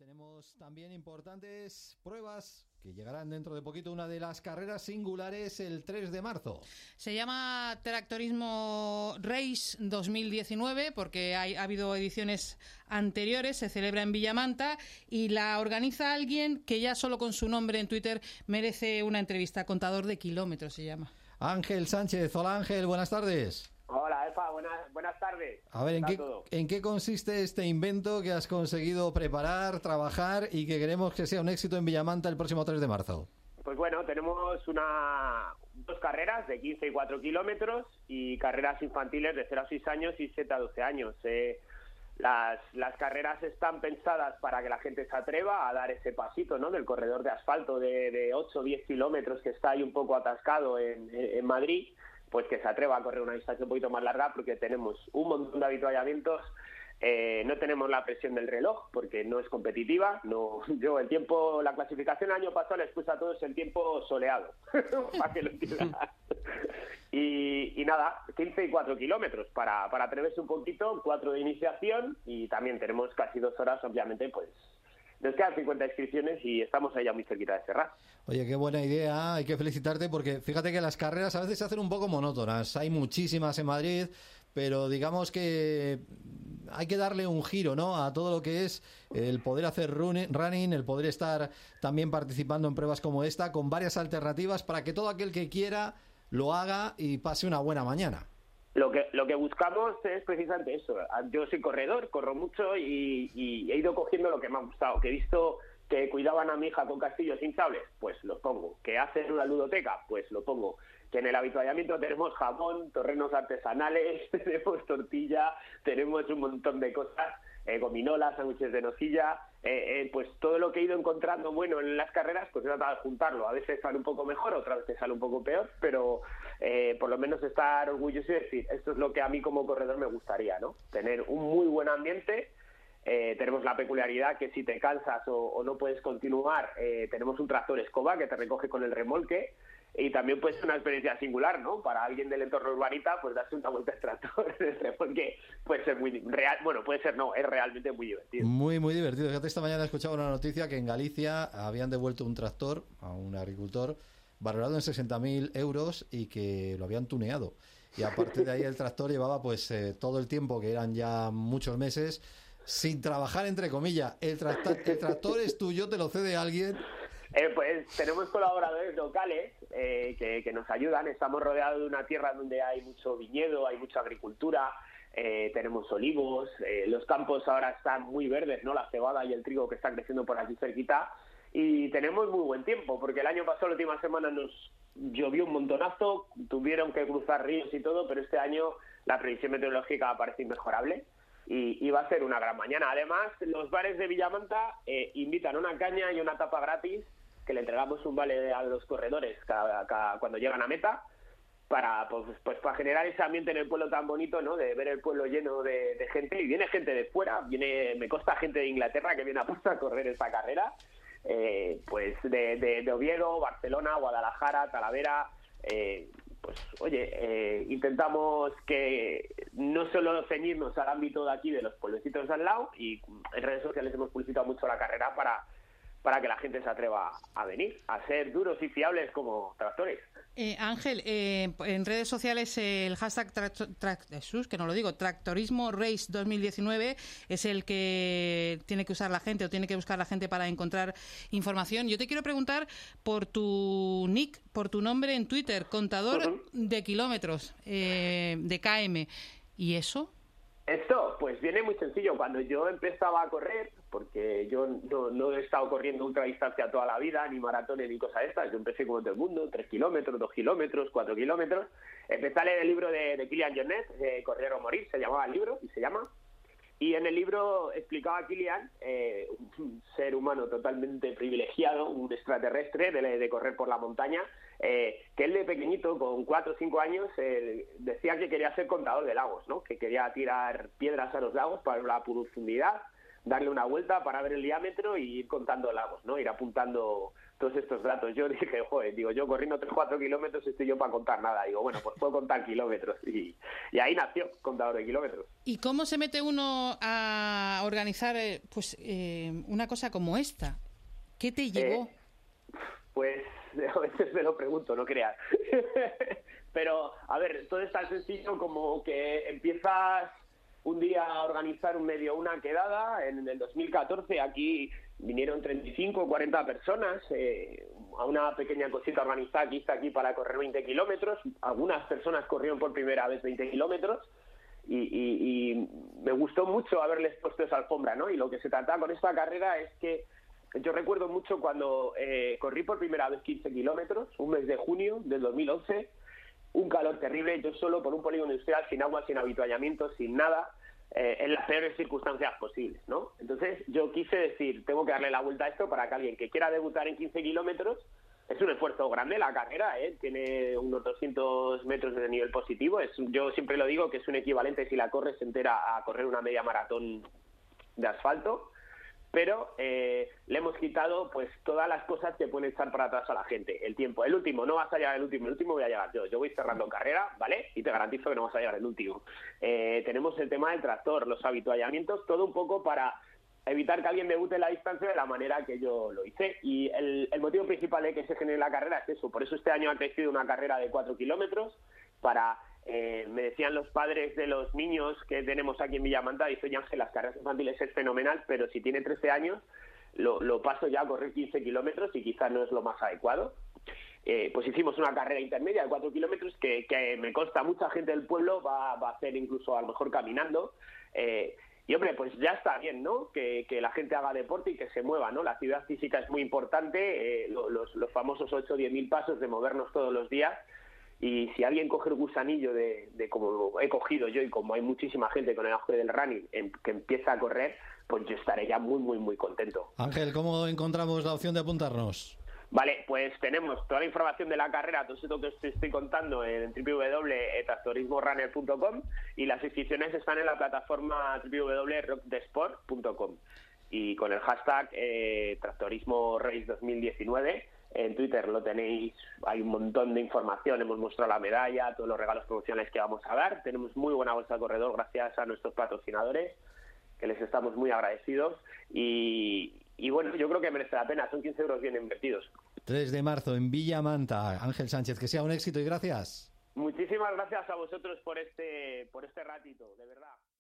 tenemos también importantes pruebas que llegarán dentro de poquito. Una de las carreras singulares el 3 de marzo. Se llama Tractorismo Race 2019 porque ha habido ediciones anteriores. Se celebra en Villamanta y la organiza alguien que ya solo con su nombre en Twitter merece una entrevista. Contador de kilómetros se llama. Ángel Sánchez. Hola Ángel, buenas tardes. Hola, Alfa, buenas tardes. A ver, ¿en qué consiste este invento que has conseguido preparar, trabajar y que queremos que sea un éxito en Villamanta el próximo 3 de marzo? Pues bueno, tenemos dos carreras de 15 y 4 kilómetros y carreras infantiles de 0 a 6 años y 7 a 12 años. Las carreras están pensadas para que la gente se atreva a dar ese pasito, ¿no?, del corredor de asfalto de 8 o 10 kilómetros que está ahí un poco atascado en Madrid, pues que se atreva a correr una distancia un poquito más larga porque tenemos un montón de avituallamientos, no tenemos la presión del reloj porque no es competitiva. La clasificación el año pasado les puse a todos el tiempo soleado, para que lo entiendan. Y nada, 15 y 4 kilómetros para atreverse un poquito, 4 de iniciación y también tenemos casi 2 horas, obviamente, pues nos quedan 50 inscripciones y estamos ahí ya muy cerquita de cerrar. Oye, qué buena idea, hay que felicitarte porque fíjate que las carreras a veces se hacen un poco monótonas. Hay muchísimas en Madrid, pero digamos que hay que darle un giro, ¿no?, a todo lo que es el poder hacer running, el poder estar también participando en pruebas como esta, con varias alternativas para que todo aquel que quiera lo haga y pase una buena mañana. Lo que buscamos es precisamente eso. Yo soy corredor, corro mucho y he ido cogiendo lo que me ha gustado. Que he visto que cuidaban a mi hija con castillos hinchables, pues los pongo. Que hacen una ludoteca, pues lo pongo. Que en el avituallamiento tenemos jamón, terrenos artesanales, tenemos tortilla, tenemos un montón de cosas, gominolas, sándwiches de nocilla, pues todo lo que he ido encontrando bueno en las carreras, pues he tratado de juntarlo. A veces sale un poco mejor, otras veces sale un poco peor, pero por lo menos estar orgulloso y decir, esto es lo que a mí como corredor me gustaría, ¿no? Tener un muy buen ambiente. Tenemos la peculiaridad que si te cansas o no puedes continuar, tenemos un tractor escoba que te recoge con el remolque. Y también puede ser una experiencia singular, ¿no? Para alguien del entorno urbanita, pues darse una vuelta al tractor, porque puede ser muy real, bueno, puede ser no, es realmente muy divertido. Muy, muy divertido. Fíjate, esta mañana he escuchado una noticia que en Galicia habían devuelto un tractor a un agricultor valorado en 60.000 euros y que lo habían tuneado. Y aparte de ahí el tractor llevaba pues todo el tiempo, que eran ya muchos meses, sin trabajar, entre comillas. El tractor es tuyo, te lo cede alguien. Pues tenemos colaboradores locales que nos ayudan. Estamos rodeados de una tierra donde hay mucho viñedo, hay mucha agricultura, tenemos olivos, los campos ahora están muy verdes, ¿no? La cebada y el trigo que están creciendo por aquí cerquita, y tenemos muy buen tiempo, porque el año pasado, la última semana, nos llovió un montonazo, tuvieron que cruzar ríos y todo, pero este año la previsión meteorológica parece inmejorable. Y va a ser una gran mañana. Además, los bares de Villamanta invitan una caña y una tapa gratis, que le entregamos un vale a los corredores cuando llegan a meta, para generar ese ambiente en el pueblo tan bonito, ¿no?, de ver el pueblo lleno de gente. Y viene gente de fuera, me consta gente de Inglaterra que viene a correr esta carrera, pues de Oviedo, Barcelona, Guadalajara, Talavera. Pues oye, intentamos que no solo ceñirnos al ámbito de aquí, de los pueblecitos de al lado, y en redes sociales hemos publicitado mucho la carrera para que la gente se atreva a venir, a ser duros y fiables como tractores. Ángel, en redes sociales el hashtag Tractorismo Race 2019 es el que tiene que usar la gente o tiene que buscar la gente para encontrar información. Yo te quiero preguntar por tu nick, por tu nombre en Twitter, contador de kilómetros, de KM. ¿Y eso? Esto, pues viene muy sencillo. Cuando yo empezaba a correr, porque yo no he estado corriendo ultradistancia toda la vida, ni maratones ni cosas estas, yo empecé como todo el mundo, 3 kilómetros, 2 kilómetros, 4 kilómetros. Empecé a leer el libro de Kilian Jornet, Correr o Morir, se llamaba el libro, y se llama. Y en el libro explicaba a Kilian, un ser humano totalmente privilegiado, un extraterrestre de correr por la montaña, que él de pequeñito, con 4 o 5 años, decía que quería ser contador de lagos, ¿no? Que quería tirar piedras a los lagos para ver la profundidad, darle una vuelta para ver el diámetro y ir contando lagos, ¿no? Ir apuntando todos estos datos. Yo dije, joder, digo, yo corriendo 3-4 kilómetros estoy yo para contar nada. Digo, bueno, pues puedo contar kilómetros. Y ahí nació Contador de Kilómetros. ¿Y cómo se mete uno a organizar una cosa como esta? ¿Qué te llevó? Pues a veces me lo pregunto, no creas. Pero, a ver, todo es tan sencillo como que empiezas un día a organizar una quedada. En el 2014 aquí vinieron 35 o 40 personas a una pequeña cosita organizada que hice aquí para correr 20 kilómetros. Algunas personas corrieron por primera vez 20 kilómetros y me gustó mucho haberles puesto esa alfombra, ¿no? Y lo que se trataba con esta carrera es que yo recuerdo mucho cuando corrí por primera vez 15 kilómetros, un mes de junio del 2011, un calor terrible, yo solo por un polígono industrial, sin agua, sin avituallamiento, sin nada, en las peores circunstancias posibles, ¿no? Entonces yo quise decir, tengo que darle la vuelta a esto para que alguien que quiera debutar en 15 kilómetros, es un esfuerzo grande la carrera, tiene unos 200 metros de nivel positivo, yo siempre lo digo que es un equivalente si la corres entera a correr una media maratón de asfalto, pero le hemos quitado pues todas las cosas que pueden echar para atrás a la gente. El tiempo, el último, no vas a llegar el último voy a llegar yo voy cerrando carrera, ¿vale? Y te garantizo que no vas a llegar el último. Tenemos el tema del tractor, los avituallamientos, todo un poco para evitar que alguien debute en la distancia de la manera que yo lo hice. Y el motivo principal de que se genere la carrera es eso, por eso este año ha crecido una carrera de 4 kilómetros para... me decían los padres de los niños que tenemos aquí en Villamanta, dice, oye Ángel, las carreras infantiles es fenomenal, pero si tiene 13 años lo paso ya a correr 15 kilómetros y quizás no es lo más adecuado. Pues hicimos una carrera intermedia de 4 kilómetros que me consta mucha gente del pueblo va a hacer incluso a lo mejor caminando. Y hombre, pues ya está bien, ¿no? Que la gente haga deporte y que se mueva, ¿no? La actividad física es muy importante, los famosos 8 o 10.000 pasos de movernos todos los días. Y si alguien coge el gusanillo de como he cogido yo y como hay muchísima gente con el auge del running que empieza a correr, pues yo estaré ya muy, muy, muy contento. Ángel, ¿cómo encontramos la opción de apuntarnos? Vale, pues tenemos toda la información de la carrera, todo esto que os estoy contando en www.tractorismorunner.com y las inscripciones están en la plataforma www.rockdesport.com y con el hashtag Tractorismo Race 2019. En Twitter lo tenéis, hay un montón de información, hemos mostrado la medalla, todos los regalos promocionales que vamos a dar. Tenemos muy buena bolsa de corredor gracias a nuestros patrocinadores, que les estamos muy agradecidos. Y bueno, yo creo que merece la pena, son 15 euros bien invertidos. 3 de marzo en Villamanta. Ángel Sánchez, que sea un éxito y gracias. Muchísimas gracias a vosotros por este ratito, de verdad.